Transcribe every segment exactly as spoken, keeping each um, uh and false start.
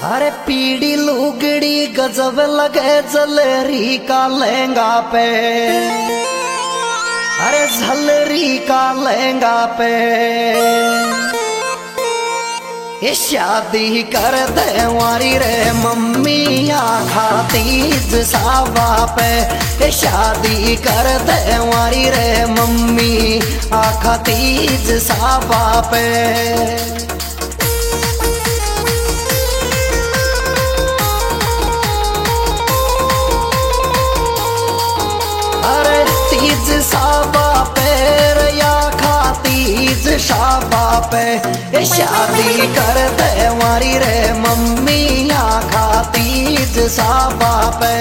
अरे पीड़ी लुगड़ी गजब लगे जलरी का लहंगा पे, अरे झलरी का लहंगा पे ये शादी कर दे वारी रे मम्मी खातीज सावा पे, ये शादी कर दे वारी रे मम्मी खातीज सावा पे। तीज साबा पैर या खातीज शाबा पे ये शादी कर दे वारी रे मम्मी या खातीज साबा पे।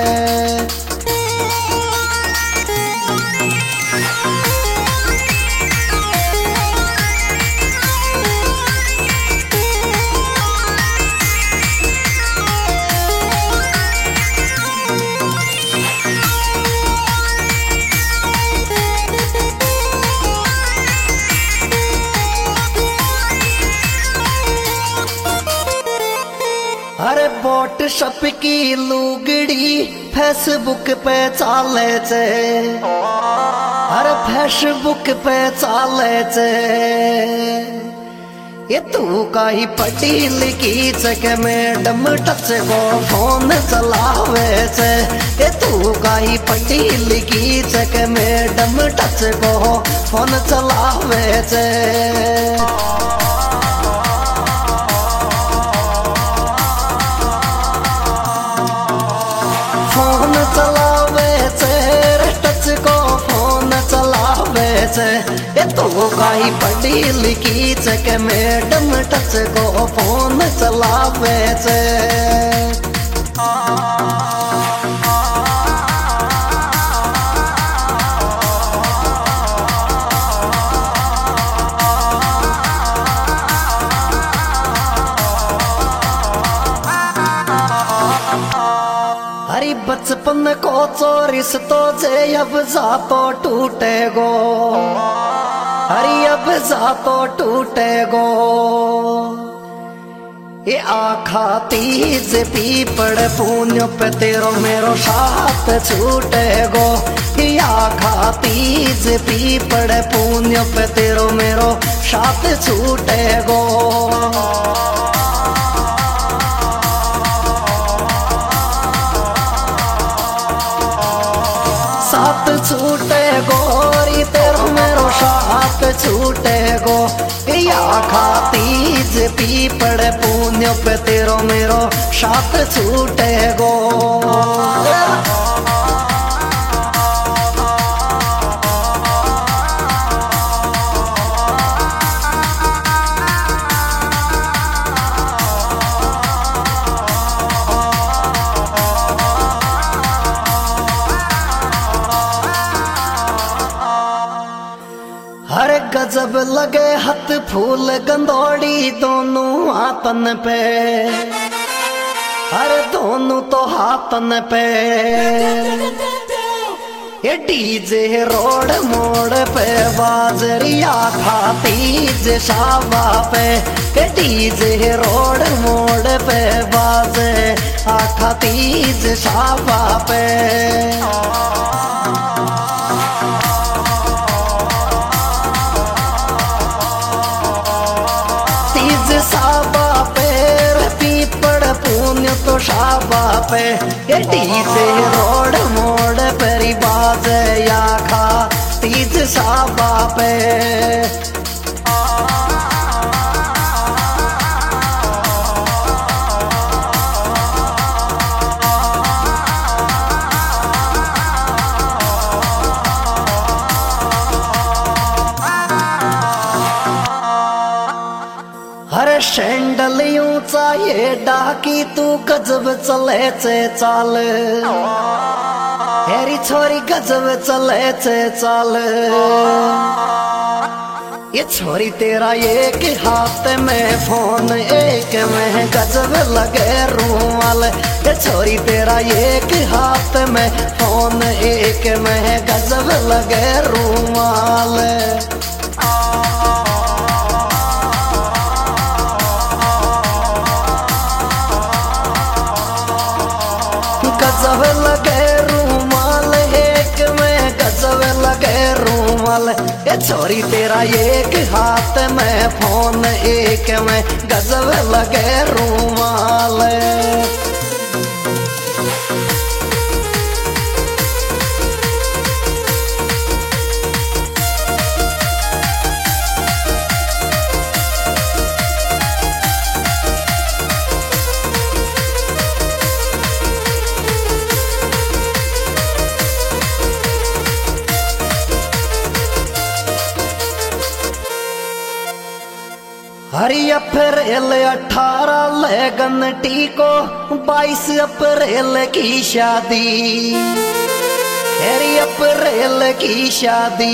अरे बोट शप की लुगड़ी फेसबुक पे चाले चे, अरे फेसबुक पे चाले चे ये तू का ही पढ़ी लिखी चक मैडम टच को फोन चलावे चे, ये तू का ही पढ़ी लिखी चक मैडम टच को फोन चलावे चे। फोन चलावे चे टच को फोन चलावे चे ये तो काई पढ़ी लिखी चक मैडम टच को फोन चलावे चे। बचपन को चोरिस तो जे अब जा तो टूटे गो, हरी अब जा तो टूटे गो ये आखा तीज पीपड़ पुण्य पे तेरो मेरो साथ छूटे गो, ये आखा तीज पीपड़ पुण्य पे तेरो मेरो साथ छूटे गो। साथ छूटे गोरी तेरो मेरो साथ छूटे गो, या खातीज पीपड़ पुण्य पे तेरो मेरो साथ छूटे गो। हर गजब लगे हथ फूल गंदोड़ी दोनों हाथन पे, हर दोनों तो हाथन पे ये डीजे रोड मोड़ पे बाजरिया खातीज शाबा पे, ये डीजे रोड मोड़ पे बाजे खातीज शाबा पे। साबा पैर पीपड़ पुण्य तो शाबा पे ये डीजे रोड मोड़ पर बाज या खा तीज साबा पे। हरे सैंडल ऊंचा ये डाकी तू गजब चले चे चाल, हेरी छोरी गजब चले चे चाल ये छोरी तेरा एक हाथ में फोन एक में गजब लगे रूमाल, ये छोरी तेरा एक हाथ में फोन एक में गजब लगे रूमाल। ए छोरी तेरा एक हाथ में फोन एक में गजब लगे रूमाल। हरी अप्रैल अठारह लगन टीको बाईस अप्रैल की शादी। हरी अप्रैल की शादी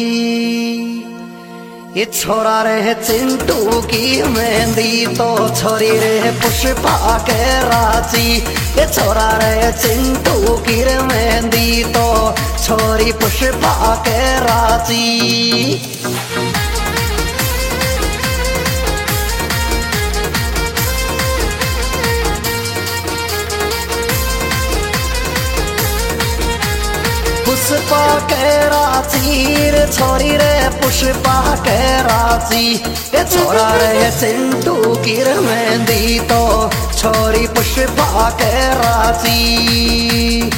ये छोरा रहे चिंटू की मेहंदी तो छोरी रहे पुष्पा के रांची। ये छोरा रहे चिंटू की मेहंदी तो छोरी पुष्पा के रांची। पुष्पा के रांची रे छोरी रे पुष्पा के रांची। ये छोरा रे चिंटू की मेहंदी तो छोरी पुष्पा के रांची।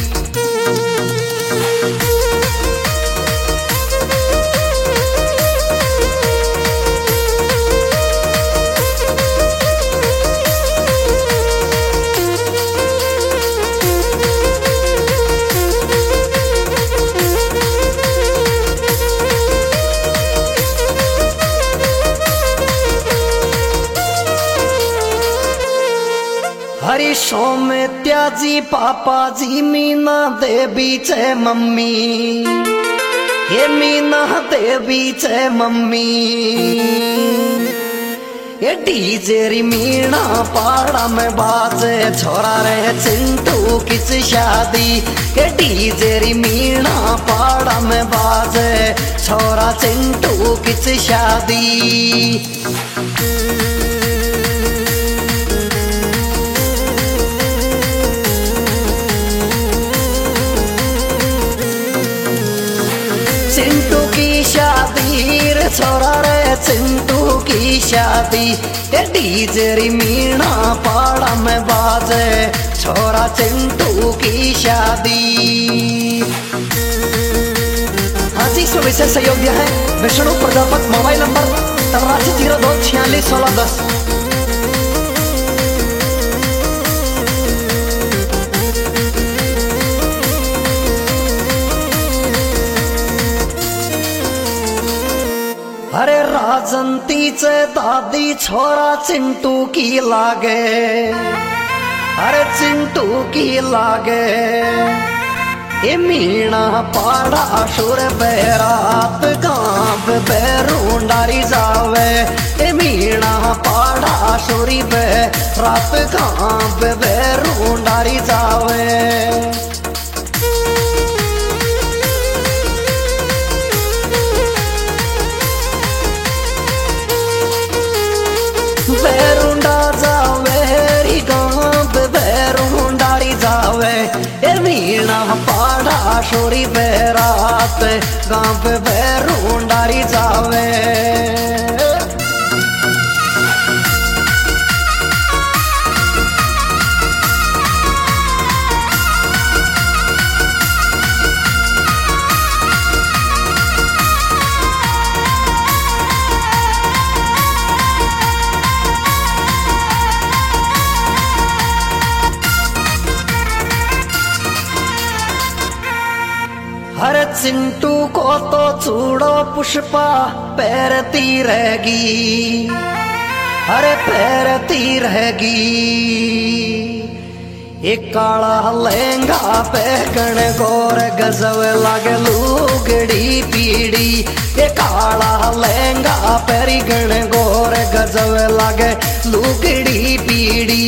हरी सौमित्या जी पापा जी मीना देवी चे मम्मी। ये मीना देवी चे मम्मी ये डीजे री मीना पाड़ा में बाजे छोरा रे चिंटू किस शादी। ये डीजे री मीना पाड़ा में बाजे छोरा चिंटू किस शादी। चिंटू की शादी रे छोरा रे चिंटू की शादी। ये डीजे री मीना पाड़ा में बाजे छोरा चिंटू की शादी। हाँ जी, इसमें विशेष सहयोग दिया है विष्णु प्रजापत। मोबाइल नंबर तिरासी जीरो दो छियालीस सोलह दस। अरे राजंती चे दादी छोरा चिंटू की लागे। अरे चिंटू की लागे ये मीना पाड़ा शुर बेरात गाँव बेरूंडारी जावे। ये मीना पाड़ा शुरी बेरात गाँव बेरूंडारी जावे। बेरुंडा जावे री गाँव बेरूंडारी जावे। ए मीना पाड़ा छोरी बेरात गाँव बेरूंडारी जावे। हरे चिंटू को तो चूड़ो पुष्पा पैरती रहेगी। हरे पैरती रहेगी एक काला लहंगा पहन गोर गजब लागे लुगड़ी पीड़ी। एक काला लहंगा पहन गोर गजब लागे लुगड़ी पीड़ी।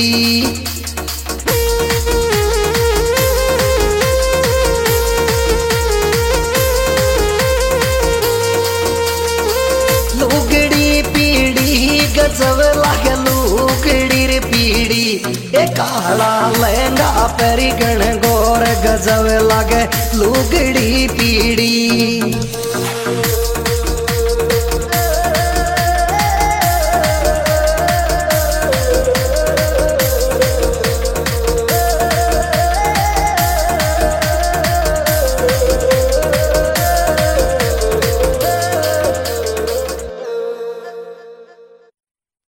गजब लागे लुगड़ी रे पीड़ी। ए काला लहंगा पहरी गण गोर गजब लागे लुगड़ी पीड़ी।